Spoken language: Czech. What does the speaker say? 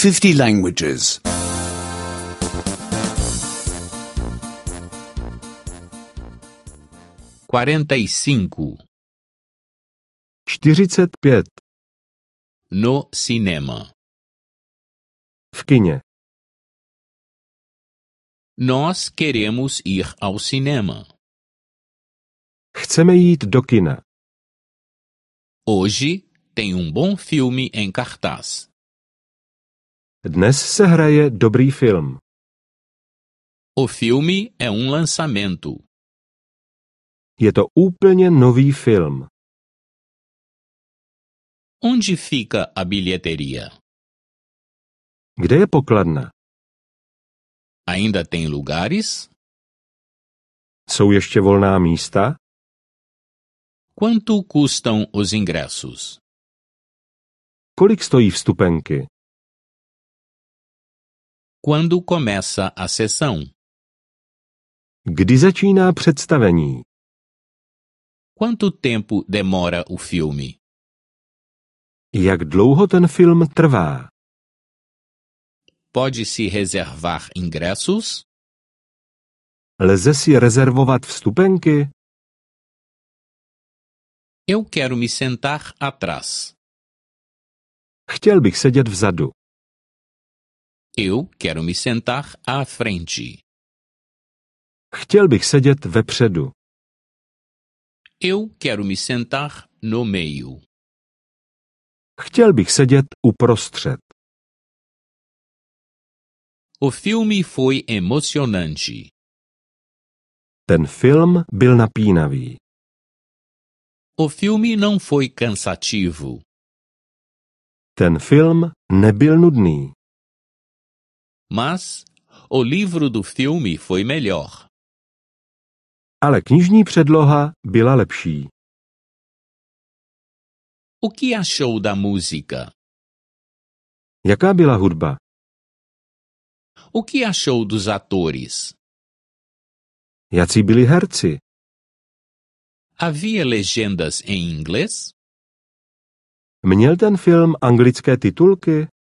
50 languages. 45. 45. No cinema. V kině. Nós queremos ir ao cinema. Chceme jít do kina. Hoje tem bom filme em cartaz. Dnes se hraje dobrý film. O filme é lançamento. Je to úplně nový film. Onde fica a bilheteria? Kde je pokladna? Ainda tem lugares? Jsou ještě volná místa? Quanto custam os ingressos? Kolik stojí vstupenky? Quando começa a sessão? Kdy začíná představení? Quanto tempo demora o filme? Jak dlouho ten film trvá? Pode-se reservar ingressos? Lze si rezervovat vstupenky? Eu quero me sentar atrás. Chtěl bych sedět vzadu. Eu quero me sentar à frente. Chtěl bych sedět vepředu. Eu quero me sentar no meio. Chtěl bych sedět uprostřed. O filme foi emocionante. Ten film byl napínavý. O filme não foi cansativo. Ten film nebyl nudný. Mas o livro do filme foi melhor. Ale knižní předloha byla lepší. O que achou da música? Jaká byla hudba? O que achou dos atores? Jací byli herci? Havia legendas em inglês? Měl ten film anglické titulky?